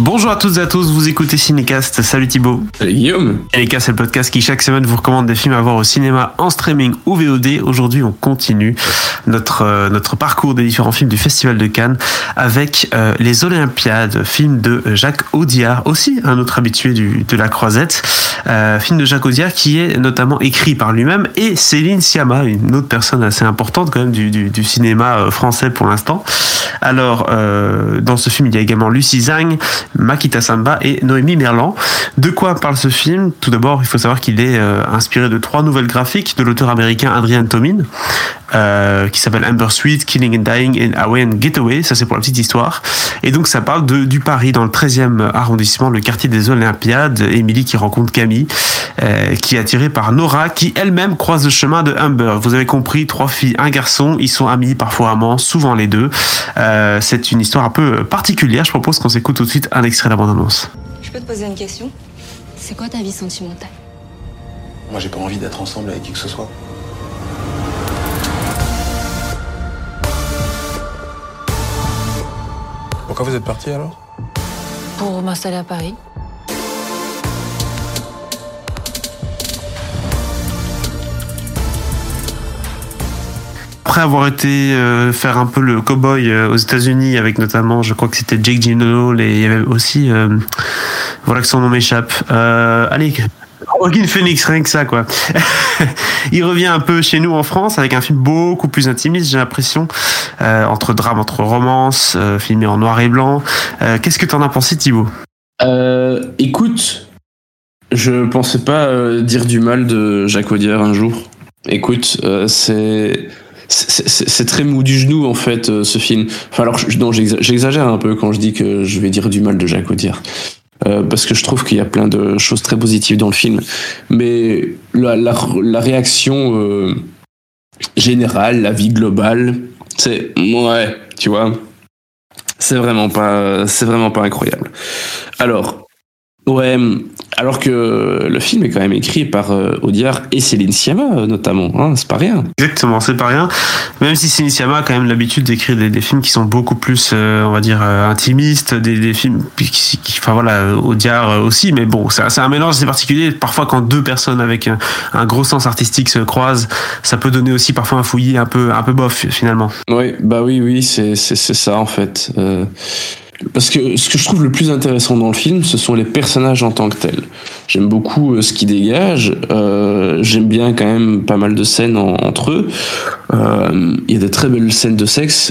Bonjour à toutes et à tous, vous écoutez Cinécast. Salut Thibaut. Salut Guillaume. Cinécast, c'est le podcast qui chaque semaine vous recommande des films à voir au cinéma, en streaming ou VOD. Aujourd'hui, on continue notre parcours des différents films du Festival de Cannes avec Les Olympiades, film de Jacques Audiard, aussi un autre habitué de la Croisette. Film de Jacques Audiard qui est notamment écrit par lui-même et Céline Sciamma, une autre personne assez importante quand même du cinéma français pour l'instant. Alors, dans ce film, il y a également Lucie Zhang, Makita Samba et Noémie Merlan. De quoi parle ce film ? Tout d'abord, il faut savoir qu'il est inspiré de 3 nouvelles graphiques de l'auteur américain Adrian Tomin, qui s'appelle Amber Sweet, Killing and Dying and Away and Getaway. Ça, c'est pour la petite histoire. Et donc, ça parle du Paris, dans le 13e arrondissement, le quartier des Olympiades. Émilie qui rencontre Camille, qui est attirée par Nora, qui elle-même croise le chemin de Amber. Vous avez compris, 3 filles, un garçon. Ils sont amis, parfois amants, souvent les deux. C'est une histoire un peu particulière. Je propose qu'on s'écoute tout de suite un extrait de la bande-annonce. Je peux te poser une question ? C'est quoi ta vie sentimentale ? Moi, j'ai pas envie d'être ensemble avec qui que ce soit. Pourquoi vous êtes parti alors ? Pour m'installer à Paris. Après avoir été faire un peu le cow-boy aux États-Unis avec notamment, je crois que c'était Jake Gyllenhaal et il y avait aussi, voilà que son nom m'échappe. Allez, Joaquin Phoenix, rien que ça quoi. Il revient un peu chez nous en France avec un film beaucoup plus intimiste, j'ai l'impression, entre drame, entre romance, filmé en noir et blanc. Qu'est-ce que t'en as pensé, Thibaut ? Écoute, je pensais pas dire du mal de Jacques Audiard un jour. Écoute, c'est très mou du genou en fait ce film. Enfin alors non, j'exagère un peu quand je dis que je vais dire du mal de Jacques Audiard. Parce que je trouve qu'il y a plein de choses très positives dans le film. Mais la réaction générale, la vie globale, c'est ouais, tu vois, c'est vraiment pas incroyable. Alors que le film est quand même écrit par Audiard et Céline Sciamma notamment, hein, c'est pas rien. Exactement, c'est pas rien. Même si Céline Sciamma a quand même l'habitude d'écrire des films qui sont beaucoup plus, on va dire, intimistes, des films enfin voilà, Audiard aussi, mais bon, c'est un mélange assez particulier. Parfois, quand 2 personnes avec un gros sens artistique se croisent, ça peut donner aussi parfois un fouillis un peu bof finalement. Oui, c'est ça en fait. Parce que ce que je trouve le plus intéressant dans le film, ce sont les personnages en tant que tels. J'aime beaucoup ce qu'ils dégagent. J'aime bien quand même pas mal de scènes entre eux. Il y a de très belles scènes de sexe.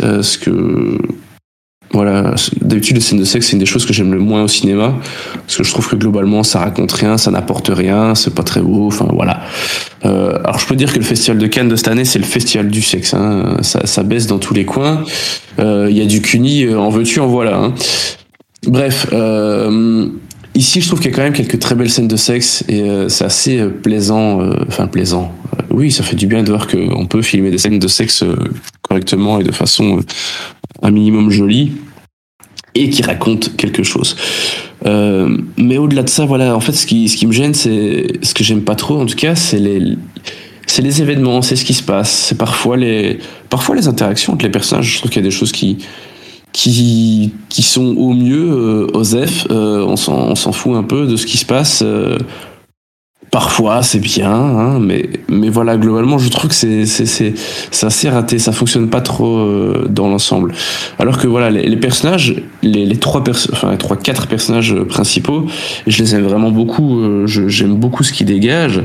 Voilà, d'habitude les scènes de sexe c'est une des choses que j'aime le moins au cinéma parce que je trouve que globalement ça raconte rien, ça n'apporte rien, c'est pas très beau, enfin voilà. Alors je peux dire que le Festival de Cannes de cette année c'est le festival du sexe, hein. Ça baisse dans tous les coins. Il y a du cuni, en veux-tu en voilà, hein. Bref, ici je trouve qu'il y a quand même quelques très belles scènes de sexe et c'est assez plaisant, plaisant. Oui, ça fait du bien de voir qu'on peut filmer des scènes de sexe correctement et de façon un minimum jolie et qui raconte quelque chose. Mais au-delà de ça, voilà, en fait, ce qui me gêne, c'est ce que j'aime pas trop, en tout cas, c'est les événements, c'est ce qui se passe, c'est parfois les interactions entre les personnages. Je trouve qu'il y a des choses qui sont au mieux OSEF, on s'en fout un peu de ce qui se passe. Parfois c'est bien, hein, mais voilà, globalement je trouve que c'est assez raté, ça fonctionne pas trop dans l'ensemble. Alors que voilà, les personnages, les 4 personnages principaux, je les aime vraiment beaucoup, j'aime beaucoup ce qu'ils dégagent.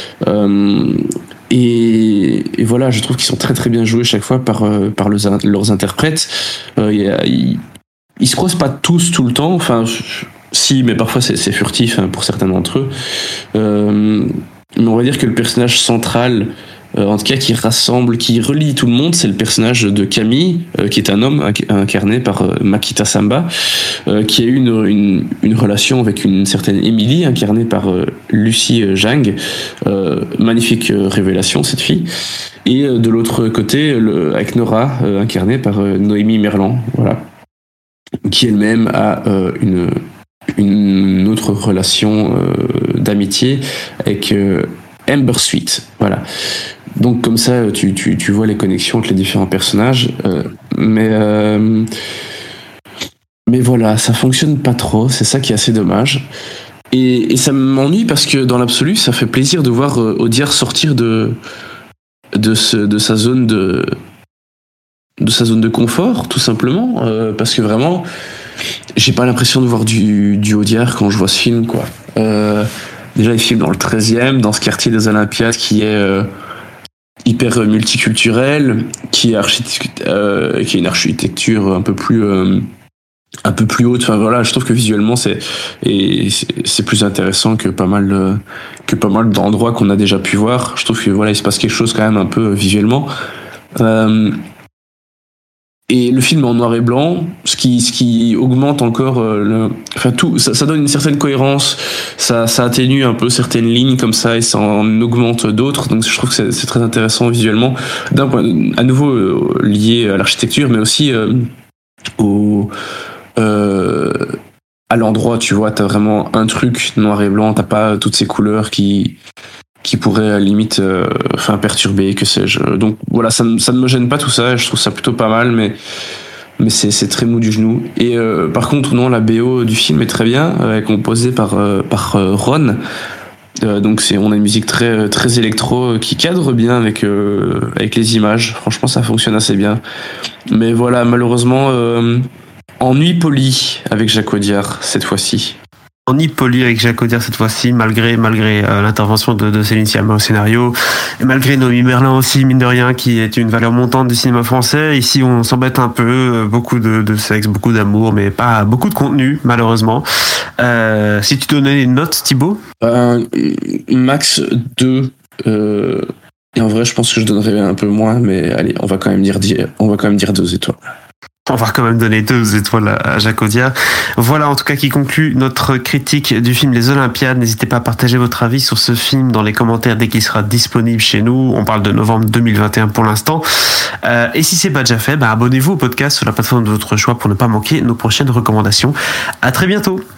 Et voilà, je trouve qu'ils sont très très bien joués chaque fois par leurs interprètes. Ils se croisent pas tous tout le temps, enfin si, mais parfois c'est furtif, hein, pour certains d'entre eux. Mais on va dire que le personnage central, en tout cas qui rassemble, qui relie tout le monde, c'est le personnage de Camille, qui est un homme incarné par Makita Samba, qui a eu une relation avec une certaine Émilie, incarnée par Lucie Zhang. Magnifique révélation, cette fille. Et de l'autre côté, avec Nora, incarnée par Noémie Merlan, voilà, qui elle-même a une autre relation d'amitié avec Amber Sweet, voilà. Donc comme ça, tu vois les connexions entre les différents personnages, mais Mais voilà, ça fonctionne pas trop, c'est ça qui est assez dommage. Et ça m'ennuie parce que dans l'absolu, ça fait plaisir de voir Audiard sortir de sa zone de confort, tout simplement, parce que vraiment, j'ai pas l'impression de voir du Audiard quand je vois ce film, quoi. Déjà, il filme dans le 13e, dans ce quartier des Olympiades qui est hyper multiculturel, qui est une architecture un peu plus haute. Enfin voilà, je trouve que visuellement c'est plus intéressant que pas mal d'endroits qu'on a déjà pu voir. Je trouve que voilà, il se passe quelque chose quand même un peu visuellement. Et le film est en noir et blanc, ce qui augmente encore tout, ça donne une certaine cohérence, ça atténue un peu certaines lignes comme ça et ça en augmente d'autres. Donc je trouve que c'est très intéressant visuellement, d'un point à nouveau lié à l'architecture, mais aussi à l'endroit, tu vois, t'as vraiment un truc noir et blanc, t'as pas toutes ces couleurs qui pourraient limite perturber, que sais-je. Donc voilà, ça ne me gêne pas tout ça, je trouve ça plutôt pas mal, mais c'est très mou du genou. Et par contre, non, la BO du film est très bien, composée par Ron. Donc on a une musique très très électro qui cadre bien avec les images. Franchement, ça fonctionne assez bien. Mais voilà, malheureusement, ennui poli avec Jacques Audiard cette fois-ci. Ennui poli avec Jacques Audiard cette fois-ci, malgré l'intervention de Céline Sciamma au scénario, et malgré Noémie Merlan aussi, mine de rien, qui est une valeur montante du cinéma français. Ici, on s'embête un peu, beaucoup de sexe, beaucoup d'amour, mais pas beaucoup de contenu, malheureusement. Si tu donnais une note, Thibaut? Max 2. Et en vrai, je pense que je donnerais un peu moins, mais allez, on va quand même dire 2 étoiles. On va quand même donner 2 étoiles à Jacques Audiard. Voilà, en tout cas, qui conclut notre critique du film Les Olympiades. N'hésitez pas à partager votre avis sur ce film dans les commentaires dès qu'il sera disponible chez nous. On parle de novembre 2021 pour l'instant. Et si c'est pas déjà fait, abonnez-vous au podcast sur la plateforme de votre choix pour ne pas manquer nos prochaines recommandations. À très bientôt.